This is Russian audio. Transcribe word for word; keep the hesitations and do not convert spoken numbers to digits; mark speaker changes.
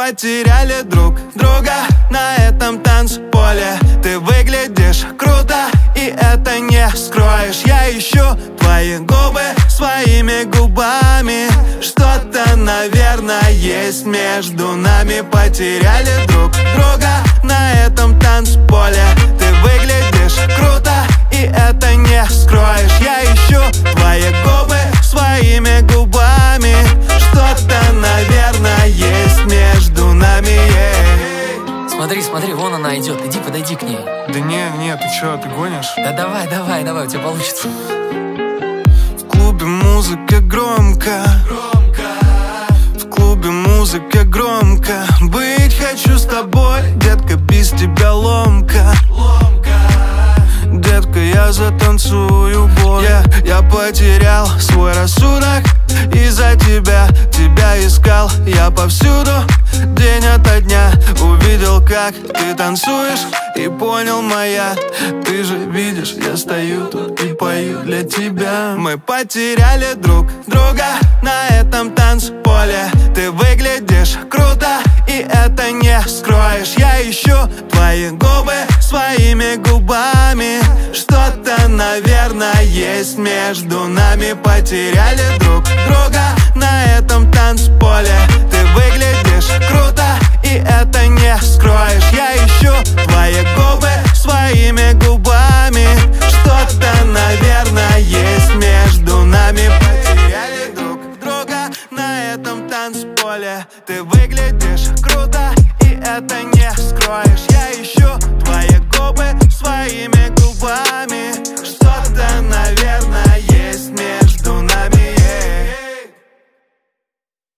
Speaker 1: потеряли друг друга на этом танцполе. Ты выглядишь круто, и это не скроешь. Я ищу твои губы своими губами. Что-то, наверное, есть между нами. Потеряли друг друга на этом танцполе. Ты выглядишь круто, и это не скроешь. Я ищу твои губы своими губами. Что-то, наверное, есть между нами, yeah.
Speaker 2: Смотри, смотри, вон она идет, иди подойди к ней.
Speaker 1: Да не, не, ты чё, ты гонишь?
Speaker 2: Да давай, давай, давай, у тебя получится.
Speaker 1: В клубе музыка громко, громко. В клубе музыка громко. Быть хочу с тобой, детка, без тебя ломка, ломка. Детка, я затанцую боль. Я, я потерял свой рассудок из-за тебя. Тебя искал я повсюду, день ото дня. Увидел, как ты танцуешь, и понял, моя. Ты же видишь, я стою тут и пою для тебя. Мы потеряли друг друга на этом танцполе. Ты выглядишь круто, и это не скроешь. Я ищу твои губы своими губами. Что-то, наверное, есть между нами. Потеряли друг друга на этом танцполе. Ты выглядишь круто, и это не скроешь. Я ищу твои губы своими губами. Что-то, наверное,